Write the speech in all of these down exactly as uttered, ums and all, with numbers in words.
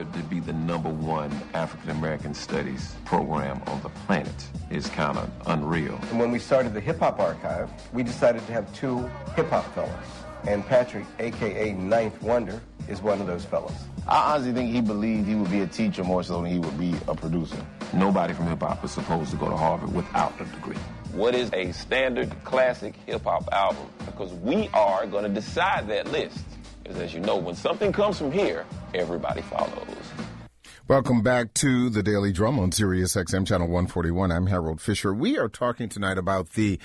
honored to be the number one African-American studies program on the planet is kind of unreal. And when we started the Hip Hop Archive, we decided to have two hip hop fellows. And Patrick, a k a. Ninth Wonder, is one of those fellows. I honestly think he believed he would be a teacher more so than he would be a producer. Nobody from hip-hop is supposed to go to Harvard without a degree. What is a standard classic hip-hop album? Because we are going to decide that list. Because as you know, when something comes from here, everybody follows. Welcome back to the Daily Drum on Sirius X M Channel one forty-one. I'm Harold Fisher. We are talking tonight about the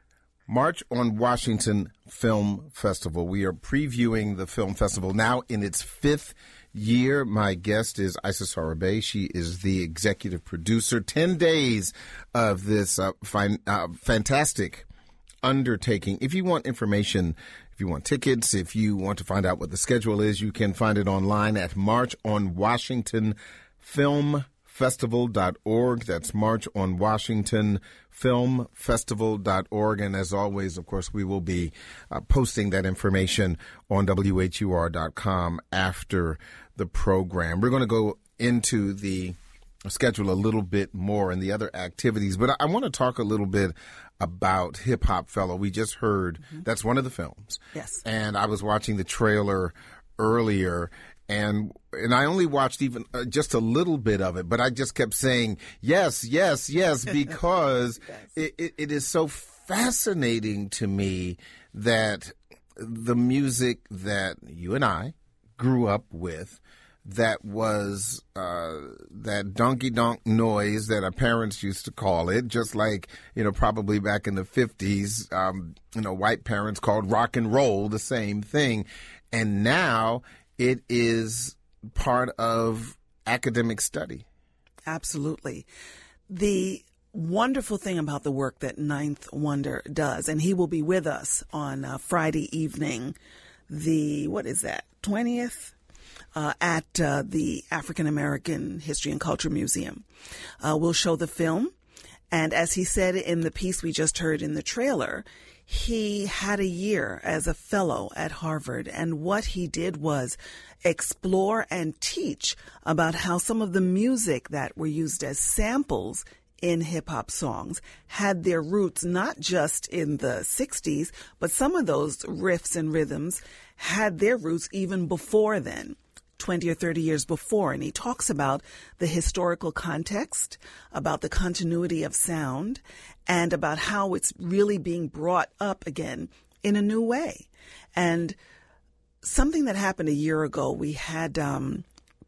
March on Washington Film Festival. We are previewing the film festival now in its fifth year. My guest is Issa Sarabay. She is the executive producer. Ten days of this uh, fine, uh, fantastic undertaking. If you want information, if you want tickets, if you want to find out what the schedule is, you can find it online at march on washington film festival dot org. That's March on Washington Film Festival dot org. And as always, of course, we will be uh, posting that information on W H U R dot com after the program. We're going to go into the schedule a little bit more and the other activities, but I, I want to talk a little bit about Hip Hop Fellow. We just heard mm-hmm. that's one of the films. Yes. And I was watching the trailer earlier, and and I only watched even uh, just a little bit of it, but I just kept saying, yes, yes, yes, because yes. It, it, it is so fascinating to me that the music that you and I grew up with, that was uh, that donkey donk noise that our parents used to call it, just like, you know, probably back in the fifties, um, you know, white parents called rock and roll the same thing. And now it is part of academic study. Absolutely. The wonderful thing about the work that Ninth Wonder does, and he will be with us on uh, Friday evening, the, what is that, twentieth? Uh, at uh, the African American History and Culture Museum. Uh, we'll show the film. And as he said in the piece we just heard in the trailer, he had a year as a fellow at Harvard. And what he did was explore and teach about how some of the music that were used as samples in hip-hop songs had their roots not just in the sixties, but some of those riffs and rhythms had their roots even before then, twenty or thirty years before. And he talks about the historical context, about the continuity of sound, and about how it's really being brought up again in a new way. And something that happened a year ago, we had um,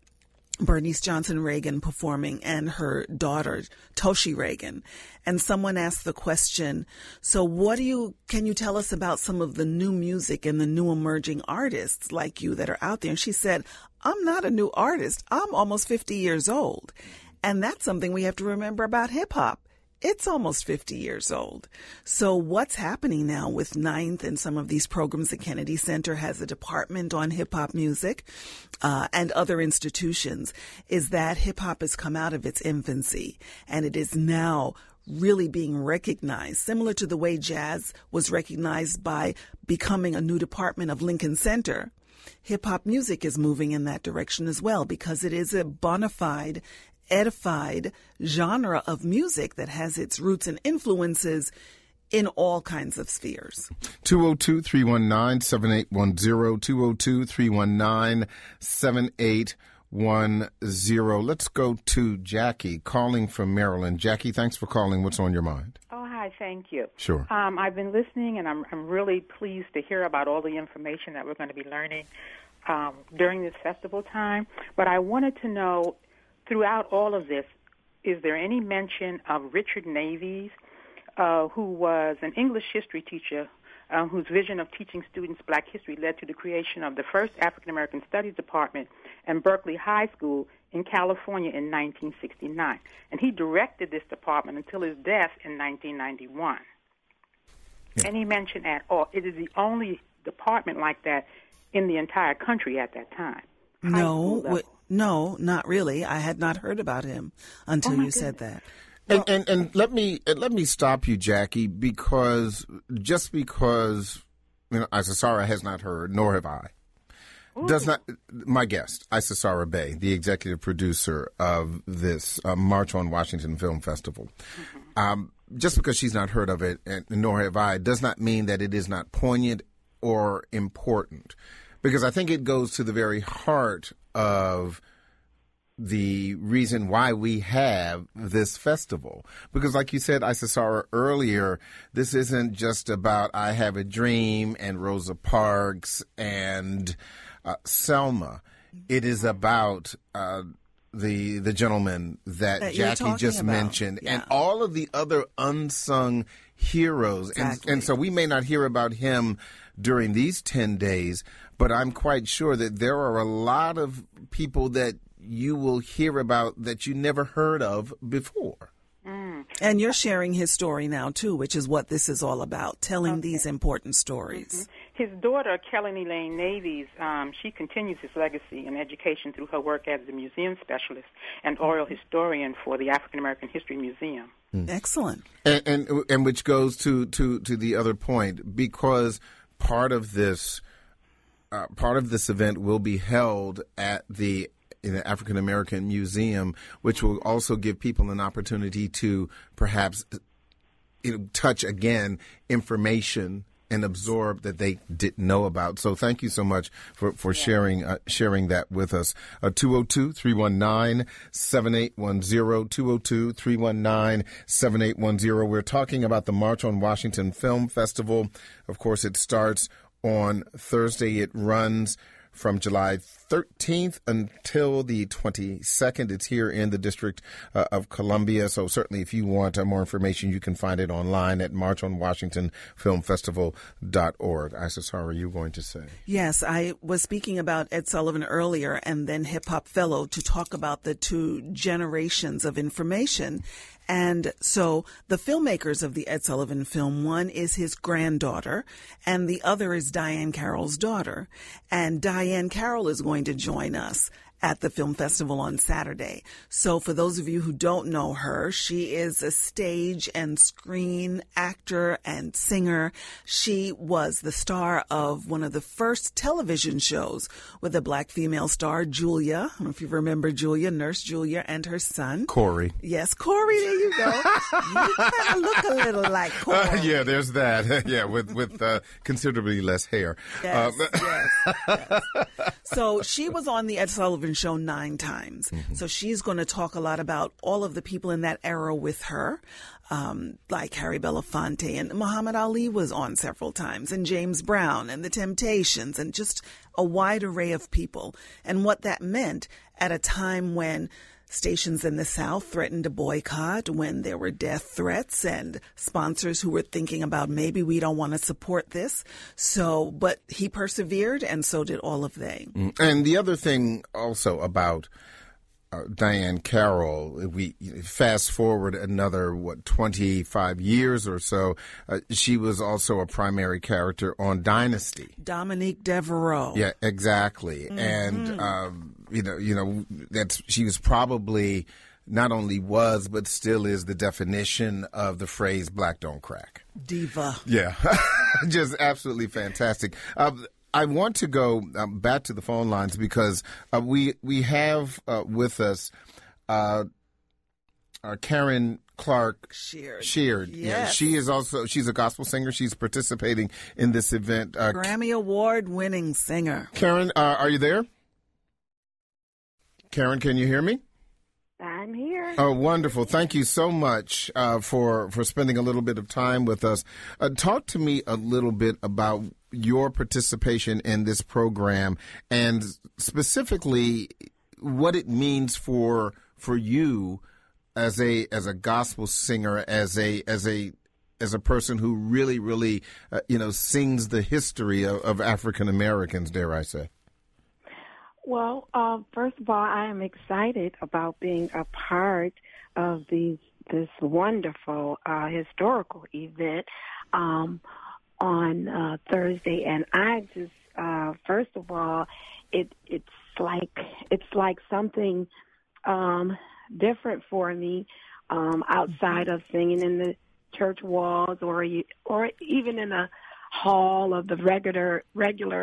Bernice Johnson Reagan performing and her daughter, Toshi Reagan. And someone asked the question, so what do you, can you tell us about some of the new music and the new emerging artists like you that are out there? And she said, I'm not a new artist. I'm almost fifty years old. And that's something we have to remember about hip hop. It's almost fifty years old. So what's happening now with Ninth and some of these programs? The Kennedy Center has a department on hip hop music uh, and other institutions, is that hip hop has come out of its infancy and it is now really being recognized, similar to the way jazz was recognized by becoming a new department of Lincoln Center. Hip-hop music is moving in that direction as well because it is a bona fide, edified genre of music that has its roots and influences in all kinds of spheres. two oh two, three one nine, seven eight one zero, two oh two, three one nine, seven eight one zero. Let's go to Jackie calling from Maryland. Jackie, thanks for calling. What's on your mind? Oh, hi. Thank you. Sure. Um, I've been listening, and I'm, I'm really pleased to hear about all the information that we're going to be learning um, during this festival time. But I wanted to know, throughout all of this, is there any mention of Richard Navies, uh, who was an English history teacher um, whose vision of teaching students black history led to the creation of the first African-American Studies Department in Berkeley High School in California in nineteen sixty-nine. And he directed this department until his death in nineteen ninety-one. Yeah. Any mention at all? It is the only department like that in the entire country at that time. No, w- no, not really. I had not heard about him until oh you goodness. said that. And, and and let me let me stop you, Jackie, because just because, you know, Issa Sarah has not heard, nor have I, does not, my guest, Issachar Bey, the executive producer of this uh, March on Washington Film Festival, mm-hmm. um, just because she's not heard of it, and nor have I, does not mean that it is not poignant or important. Because I think it goes to the very heart of the reason why we have this festival. Because like you said, Issachar, earlier, this isn't just about I Have a Dream and Rosa Parks and uh, Selma. It is about uh, the the gentleman that, that Jackie just about. mentioned yeah. and all of the other unsung heroes. Exactly. And, and so we may not hear about him during these ten days, but I'm quite sure that there are a lot of people that you will hear about that you never heard of before. Mm. And you're sharing his story now, too, which is what this is all about, telling okay. these important stories. Mm-hmm. His daughter, Kelly Elaine Navies, um, she continues his legacy in education through her work as a museum specialist and oral historian for the African American History Museum. Mm. Excellent. And, and and which goes to, to, to the other point, because part of this uh, part of this event will be held at the in the African American Museum, which will also give people an opportunity to perhaps you know, touch again information and absorb that they didn't know about. So thank you so much for, for yeah. sharing uh, sharing that with us. Uh, two oh two, three one nine, seven eight one zero, two oh two, three one nine, seven eight one zero. We're talking about the March on Washington Film Festival. Of course, it starts on Thursday. It runs from July thirteenth until the twenty-second. It's here in the District uh, of Columbia. So certainly if you want uh, more information, you can find it online at march on washington film festival dot org. Issachar, are you going to say? Yes, I was speaking about Ed Sullivan earlier and then Hip Hop Fellow to talk about the two generations of information. And so the filmmakers of the Ed Sullivan film, one is his granddaughter and the other is Diahann Carroll's daughter. And Diahann Carroll is going to join us at the film festival on Saturday. So for those of you who don't know her, she is a stage and screen actor and singer. She was the star of one of the first television shows with a black female star, Julia. I don't know if you remember Julia, Nurse Julia, and her son. Corey. Yes, Corey, there you go. You kind of look a little like Corey. Uh, yeah, there's that. yeah, with, with uh, considerably less hair. Yes, um, yes, yes. So she was on the Ed Sullivan Show nine times. Mm-hmm. So she's going to talk a lot about all of the people in that era with her, um, like Harry Belafonte, and Muhammad Ali was on several times, and James Brown and the Temptations, and just a wide array of people, and what that meant at a time when stations in the South threatened to boycott, when there were death threats and sponsors who were thinking about maybe we don't want to support this. So, but he persevered, and so did all of they. And the other thing also about uh, Diahann Carroll, if we fast forward another, what, twenty-five years or so, uh, she was also a primary character on Dynasty. Dominique Devereaux. Yeah, exactly. Mm-hmm. And, um, you know, you know, that's, she was probably not only was, but still is the definition of the phrase black don't crack. Diva. Yeah. Just absolutely fantastic. Uh, I want to go um, back to the phone lines because uh, we we have uh, with us uh, uh, Karen Clark Sheard. Sheard. Yes. Yeah, she is also she's a gospel singer. She's participating in this event. Uh, Grammy Award winning singer. Karen, uh, are you there? Karen, can you hear me? I'm here. Oh, wonderful. Thank you so much uh, for, for spending a little bit of time with us. Uh, talk to me a little bit about your participation in this program and specifically what it means for for you as a as a gospel singer, as a as a as a person who really, really, uh, you know, sings the history of, of African Americans, dare I say. Well, uh, first of all, I am excited about being a part of these this wonderful uh, historical event um, on uh, Thursday, and I just uh, first of all, it it's like it's like something um, different for me um, outside of singing in the church walls or or even in a hall of the regular regular.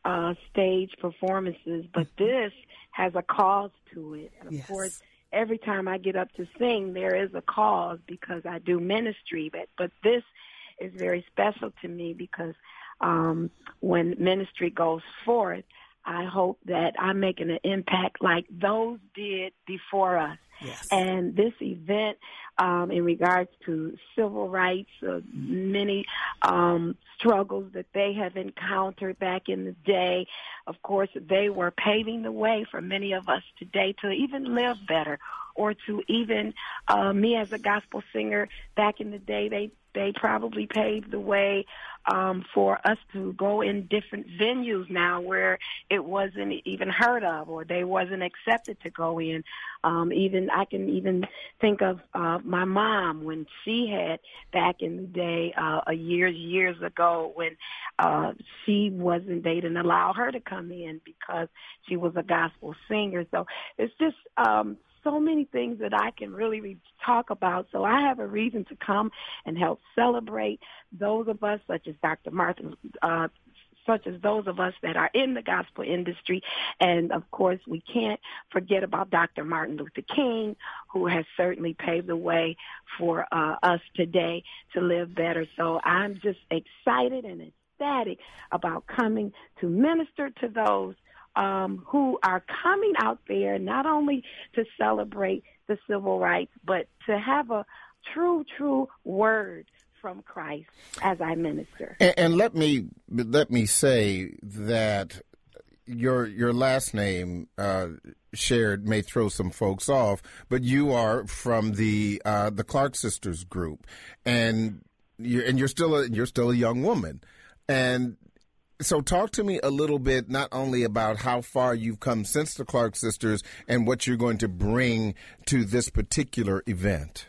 uh, stage performances, but this has a cause to it. And of Yes. course, every time I get up to sing, there is a cause because I do ministry. But, but this is very special to me because um, when ministry goes forth, I hope that I'm making an impact like those did before us. Yes. And this event, um, in regards to civil rights, uh, many um, struggles that they have encountered back in the day, of course, they were paving the way for many of us today to even live better, or to even, uh, me as a gospel singer back in the day, they they probably paved the way um, for us to go in different venues now where it wasn't even heard of, or they wasn't accepted to go in. Um, even I can even think of uh, my mom when she had back in the day, uh, a years years ago, when uh, she wasn't. They didn't allow her to come in because she was a gospel singer. So it's just. Um, So many things that I can really re- talk about. So I have a reason to come and help celebrate those of us, such as Doctor Martin, uh, such as those of us that are in the gospel industry. And, of course, we can't forget about Doctor Martin Luther King, who has certainly paved the way for uh, us today to live better. So I'm just excited and ecstatic about coming to minister to those Um, who are coming out there not only to celebrate the civil rights, but to have a true, true word from Christ as I minister. And, and let me let me say that your your last name uh, shared may throw some folks off, but you are from the uh, the Clark Sisters group, and you're and you're still a, you're still a young woman, and. So talk to me a little bit, not only about how far you've come since the Clark Sisters and what you're going to bring to this particular event.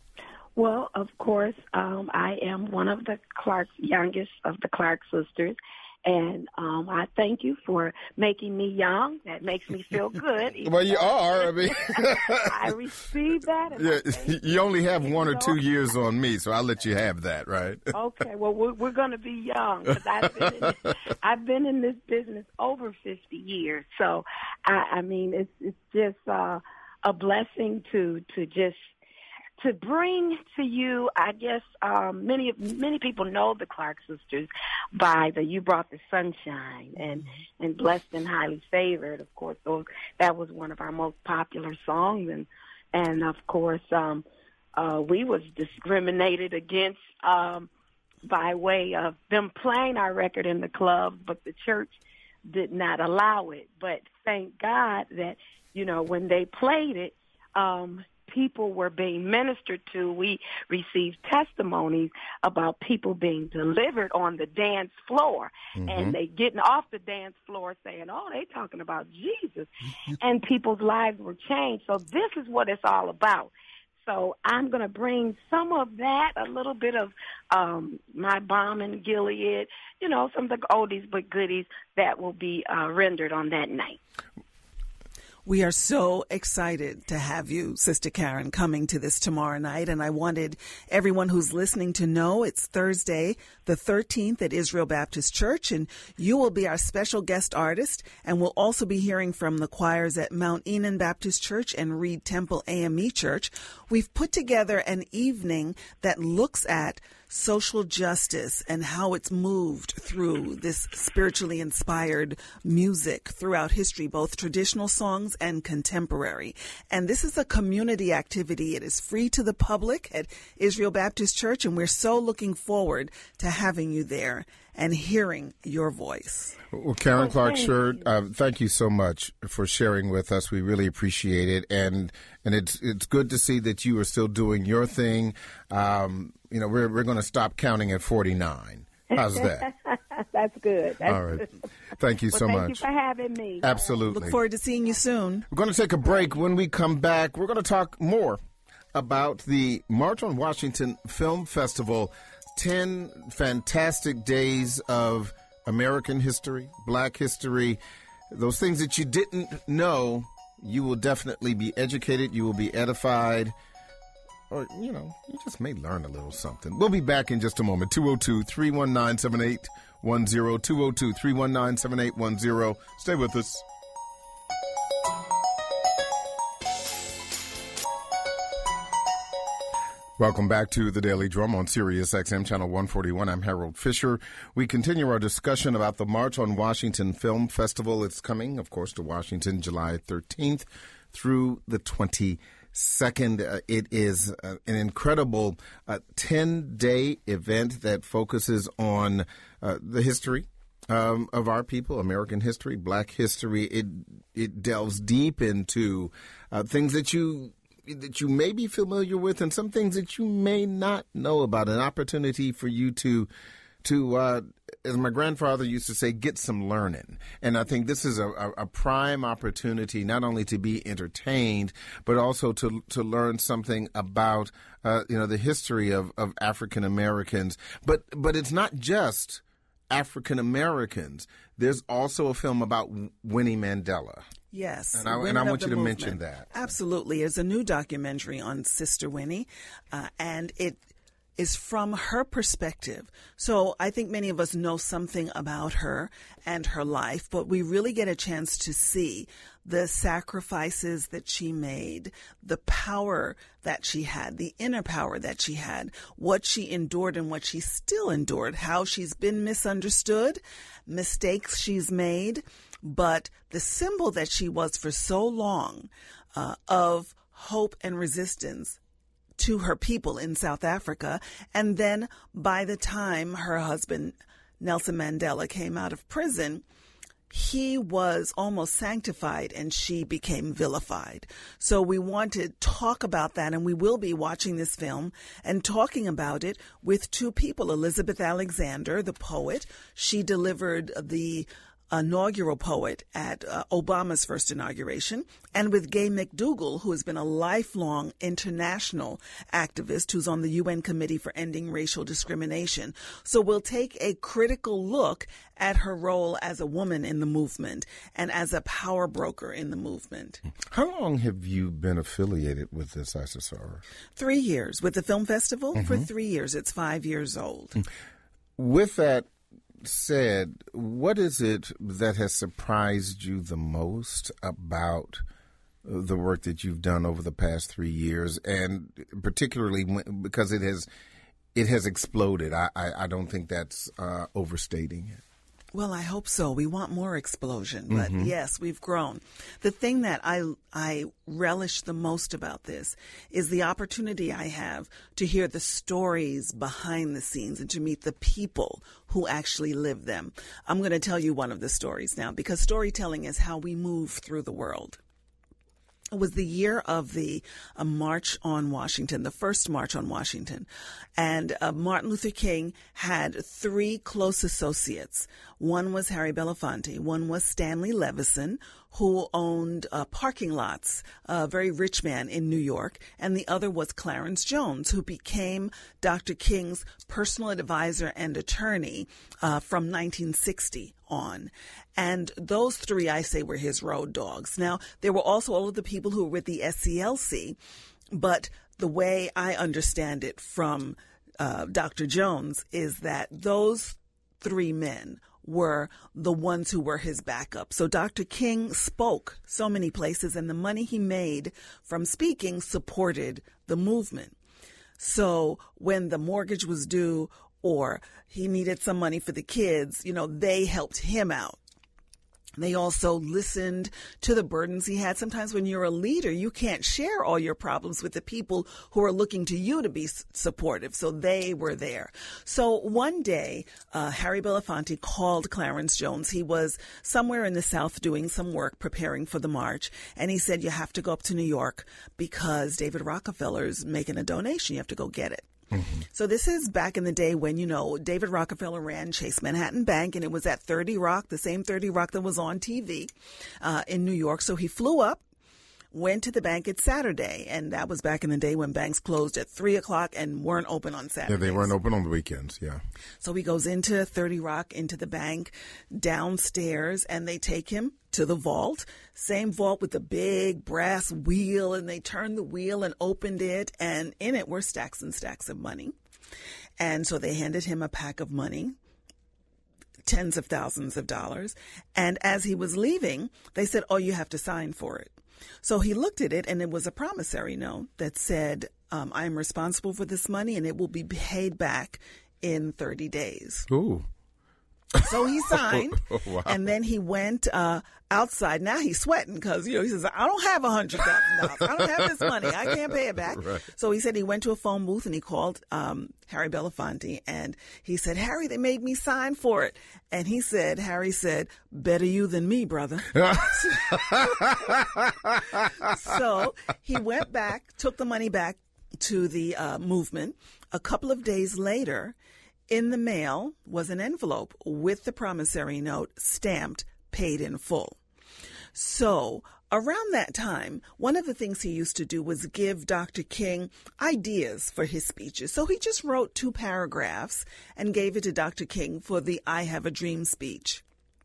Well, of course, um, I am one of the Clark, youngest of the Clark Sisters. And um, I thank you for making me young. That makes me feel good. Well, you are. I mean, I receive that. And yeah, you only have one or two years on me, so I'll let you have that, right? Okay. Well, we're, we're going to be young because I've been in, I've been in this business over fifty years. So, I, I mean, it's it's just uh, a blessing to to just. To bring to you, I guess um, many many people know the Clark Sisters by the "You Brought the Sunshine" and and "Blessed and Highly Favored." Of course, those, that was one of our most popular songs, and and of course, um, uh, we was discriminated against um, by way of them playing our record in the club, but the church did not allow it. But thank God that you know when they played it. Um, people were being ministered to. We received testimonies about people being delivered on the dance floor, mm-hmm. and they getting off the dance floor saying, oh, they talking about Jesus, and people's lives were changed. So this is what it's all about. So I'm going to bring some of that, a little bit of um, my Balm in Gilead, you know, some of the oldies but goodies that will be uh, rendered on that night. We are so excited to have you, Sister Karen, coming to this tomorrow night. And I wanted everyone who's listening to know it's Thursday, the thirteenth at Israel Baptist Church. And you will be our special guest artist. And we'll also be hearing from the choirs at Mount Enon Baptist Church and Reed Temple A M E Church. We've put together an evening that looks at social justice and how it's moved through this spiritually inspired music throughout history, both traditional songs and contemporary. And this is a community activity. It is free to the public at Israel Baptist Church, and we're so looking forward to having you there and hearing your voice. Well, Karen Clark Shirt, uh, thank you so much for sharing with us. We really appreciate it, and and it's it's good to see that you are still doing your thing. Um, you know, we're we're going to stop counting at forty-nine. How's that? That's good. That's All right. Good. Thank you well, so thank much. Thank you for having me. Absolutely. Look forward to seeing you soon. We're going to take a break. When we come back, we're going to talk more about the March on Washington Film Festival. Ten fantastic days of American history, Black history, those things that you didn't know. You will definitely be educated. You will be edified. Or, you know, you just may learn a little something. We'll be back in just a moment. two oh two, three one nine, seven eight one zero, two oh two, three one nine, seven eight one zero. Stay with us. Welcome back to the Daily Drum on Sirius X M Channel one forty-one. I'm Harold Fisher. We continue our discussion about the March on Washington Film Festival. It's coming, of course, to Washington July thirteenth through the twenty-second. Uh, it is uh, an incredible uh, ten-day event that focuses on uh, the history um, of our people, American history, Black history. It, it delves deep into uh, things that you... that you may be familiar with and some things that you may not know about, an opportunity for you to, to uh, as my grandfather used to say, get some learning. And I think this is a, a, a prime opportunity not only to be entertained, but also to to learn something about, uh, you know, the history of, of African Americans. But, but it's not just African Americans. There's also a film about Winnie Mandela. Yes. And I, and I want you to movement. mention that. Absolutely. There's a new documentary on Sister Winnie, uh, and it is from her perspective. So I think many of us know something about her and her life, but we really get a chance to see the sacrifices that she made, the power that she had, the inner power that she had, what she endured and what she still endured, how she's been misunderstood, mistakes she's made, but the symbol that she was for so long uh, of hope and resistance to her people in South Africa. And then by the time her husband, Nelson Mandela, came out of prison, he was almost sanctified and she became vilified. So we want to talk about that, and we will be watching this film and talking about it with two people. Elizabeth Alexander, the poet, she delivered the inaugural poet at uh, Obama's first inauguration, and with Gay McDougall, who has been a lifelong international activist who's on the U N Committee for Ending Racial Discrimination. So we'll take a critical look at her role as a woman in the movement and as a power broker in the movement. How long have you been affiliated with this I S S R? Three years. With the film festival? Mm-hmm. For three years. It's five years old. With that said, what is it that has surprised you the most about the work that you've done over the past three years, and particularly when, because it has it has exploded? I, I, I don't think that's uh, overstating it. Well, I hope so. We want more explosion, but mm-hmm. yes, we've grown. The thing that I I relish the most about this is the opportunity I have to hear the stories behind the scenes and to meet the people who actually live them. I'm going to tell you one of the stories now, because storytelling is how we move through the world. It was the year of the uh, March on Washington, the first March on Washington. And uh, Martin Luther King had three close associates. One was Harry Belafonte. One was Stanley Levison, who owned uh, parking lots, a very rich man in New York. And the other was Clarence Jones, who became Doctor King's personal advisor and attorney uh, from nineteen sixty on. And those three, I say, were his road dogs. Now, there were also all of the people who were with the S C L C, but the way I understand it from uh, Doctor Jones is that those three men were the ones who were his backup. So Doctor King spoke so many places, and the money he made from speaking supported the movement. So when the mortgage was due or he needed some money for the kids, you know, they helped him out. They also listened to the burdens he had. Sometimes when you're a leader, you can't share all your problems with the people who are looking to you to be supportive. So they were there. So one day, uh, Harry Belafonte called Clarence Jones. He was somewhere in the South doing some work preparing for the march. And he said, you have to go up to New York because David Rockefeller's making a donation. You have to go get it. Mm-hmm. So this is back in the day when, you know, David Rockefeller ran Chase Manhattan Bank, and it was at thirty Rock, the same thirty Rock that was on T V uh, in New York. So he flew up, went to the bank. It's Saturday, and that was back in the day when banks closed at three o'clock and weren't open on Saturdays. Yeah, they weren't open on the weekends, yeah. So he goes into thirty Rock, into the bank, downstairs, and they take him to the vault, same vault with the big brass wheel, and they turned the wheel and opened it, and in it were stacks and stacks of money. And so they handed him a pack of money. tens of thousands of dollars. And as he was leaving, they said, oh, you have to sign for it. So he looked at it, and it was a promissory note that said, um, I am responsible for this money, and it will be paid back in thirty days. Ooh. So he signed, oh, wow. and then he went uh, outside. Now he's sweating because, you know, he says, I don't have one hundred thousand dollars. I don't have this money. I can't pay it back. Right. So he said he went to a phone booth, and he called um, Harry Belafonte, and he said, Harry, they made me sign for it. And he said, Harry said, better you than me, brother. So he went back, took the money back to the uh, movement. A couple of days later, in the mail was an envelope with the promissory note stamped paid in full. So around that time, one of the things he used to do was give Doctor King ideas for his speeches. So he just wrote two paragraphs and gave it to Doctor King for the I Have a Dream speech.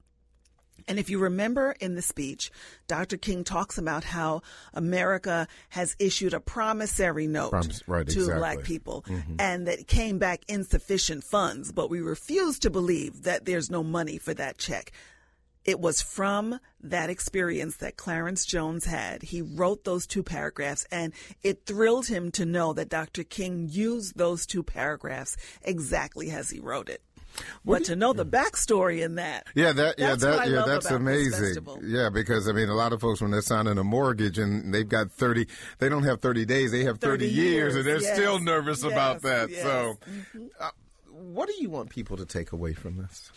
And if you remember in the speech, Doctor King talks about how America has issued a promissory note Promise, right, to exactly. black people, mm-hmm. and that it came back insufficient funds, but we refuse to believe that there's no money for that check. It was from that experience that Clarence Jones had. He wrote those two paragraphs, and it thrilled him to know that Doctor King used those two paragraphs exactly as he wrote it. But to know the backstory in that, yeah, that yeah, that's what that I yeah, love that's about this amazing. festival. Yeah, because I mean, a lot of folks when they're signing a mortgage and they've got thirty, they don't have thirty days, they have thirty, thirty years, years, and they're yes. still nervous Yes, about that. yes. So, Mm-hmm. uh, what do you want people to take away from this?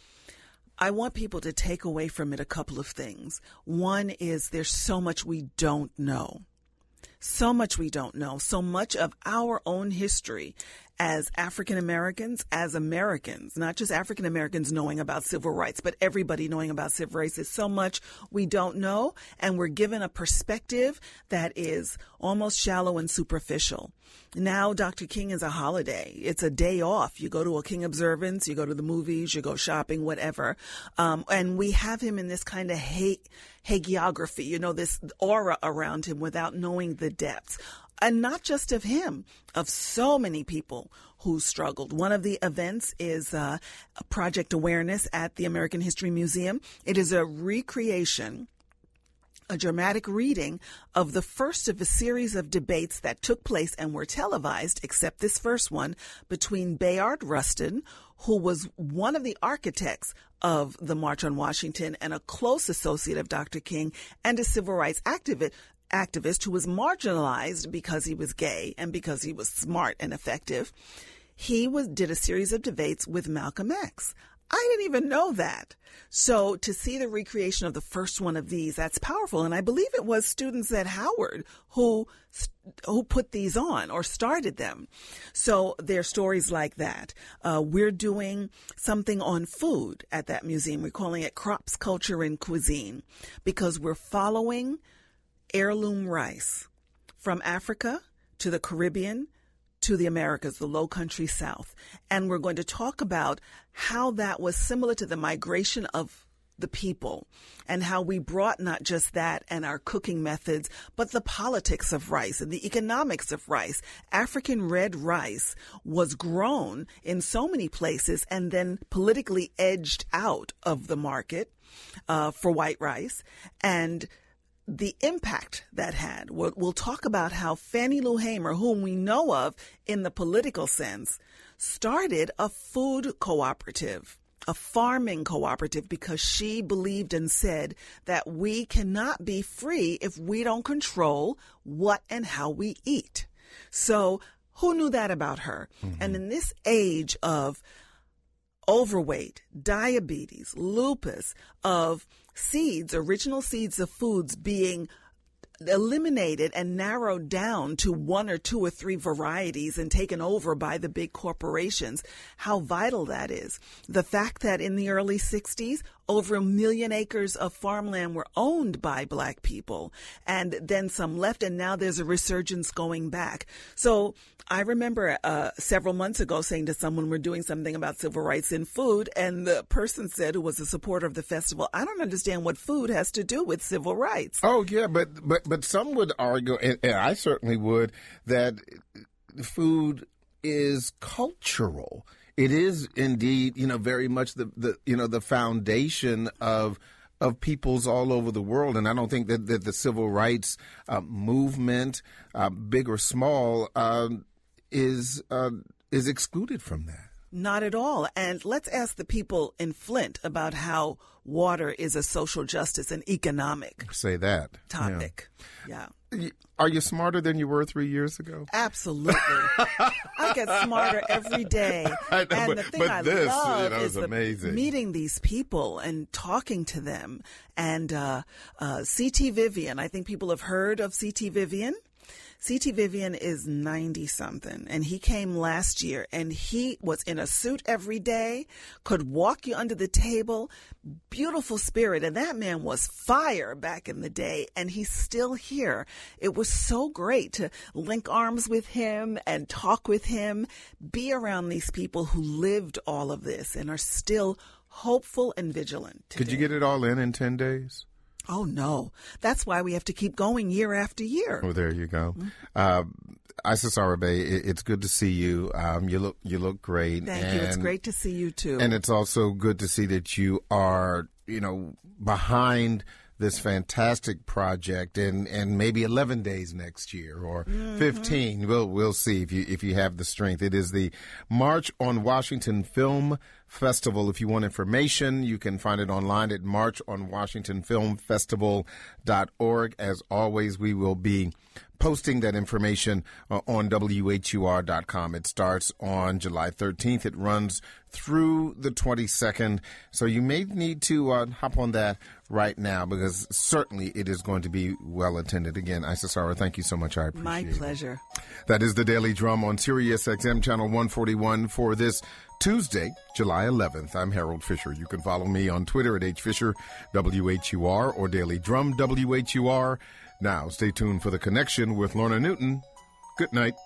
I want people to take away from it a couple of things. One is there's so much we don't know. So much we don't know. So much of our own history as African Americans, as Americans, not just African Americans knowing about civil rights, but everybody knowing about civil rights. There's so much we don't know, and we're given a perspective that is almost shallow and superficial. Now Doctor King is a holiday. It's a day off. You go to a King observance, you go to the movies, you go shopping, whatever. Um, and we have him in this kind of ha- hagiography, you know, this aura around him without knowing the depths. And not just of him, of so many people who struggled. One of the events is uh, Project Awareness at the American History Museum. It is a recreation, a dramatic reading of the first of a series of debates that took place and were televised, except this first one, between Bayard Rustin, who was one of the architects of the March on Washington and a close associate of Doctor King, and a civil rights activist, activist who was marginalized because he was gay and because he was smart and effective. He was did a series of debates with Malcolm X. I didn't even know that. So to see the recreation of the first one of these, that's powerful. And I believe it was students at Howard who who put these on or started them. So there are stories like that. Uh, we're doing something on food at that museum. We're calling it Crops, Culture, and Cuisine, because we're following heirloom rice from Africa to the Caribbean to the Americas, the low country South. And we're going to talk about how that was similar to the migration of the people and how we brought not just that and our cooking methods, but the politics of rice and the economics of rice. African red rice was grown in so many places and then politically edged out of the market uh, for white rice. And the impact that had. We'll, we'll talk about how Fannie Lou Hamer, whom we know of in the political sense, started a food cooperative, a farming cooperative, because she believed and said that we cannot be free if we don't control what and how we eat. So who knew that about her? Mm-hmm. And in this age of overweight, diabetes, lupus, of seeds, original seeds of foods being eliminated and narrowed down to one or two or three varieties and taken over by the big corporations, how vital that is. The fact that in the early sixties, over a million acres of farmland were owned by black people, and then some left, and now there's a resurgence going back. So I remember uh, several months ago saying to someone, we're doing something about civil rights in food, and the person said, who was a supporter of the festival, I don't understand what food has to do with civil rights. Oh, yeah, but but, but some would argue, and, and I certainly would, that food is cultural. it is indeed, you know, very much the, the you know, the foundation of of peoples all over the world. And I don't think that, that the civil rights uh, movement, uh, big or small, uh, is uh, is excluded from that. Not at all. And let's ask the people in Flint about how water is a social justice and economic Say that. topic. Yeah. yeah. Are you smarter than you were three years ago? Absolutely. I get smarter every day. I know, and but, the thing but I this, love you know, is is the, amazing. meeting these people and talking to them. And uh, uh, C T Vivian, I think people have heard of C T Vivian. C T Vivian is ninety-something, and he came last year, and he was in a suit every day, could walk you under the table, beautiful spirit, and that man was fire back in the day, and he's still here. It was so great to link arms with him and talk with him, be around these people who lived all of this and are still hopeful and vigilant today. Could you get it all in in ten days? Oh, no. That's why we have to keep going year after year. Oh, there you go. Mm-hmm. Uh, Isis Arabe, it's good to see you. Um, you look you look great. Thank and, you. It's great to see you, too. And it's also good to see that you are, you know, behind this fantastic project, and, and maybe eleven days next year or mm-hmm. fifteen. We'll we'll see if you if you have the strength. It is the March on Washington Film Festival. If you want information, you can find it online at march on washington film festival dot org. As always, we will be posting that information uh, on W H U R dot com. It starts on July thirteenth. It runs through the twenty-second. So you may need to uh, hop on that right now, because certainly it is going to be well attended. Again, Isis Ara, thank you so much. I appreciate My it. pleasure. That is the Daily Drum on Sirius X M Channel one forty-one for this Tuesday, July eleventh. I'm Harold Fisher. You can follow me on Twitter at H Fisher W H U R or Daily Drum W H U R. Now, stay tuned for The Connection with Lorna Newton. Good night.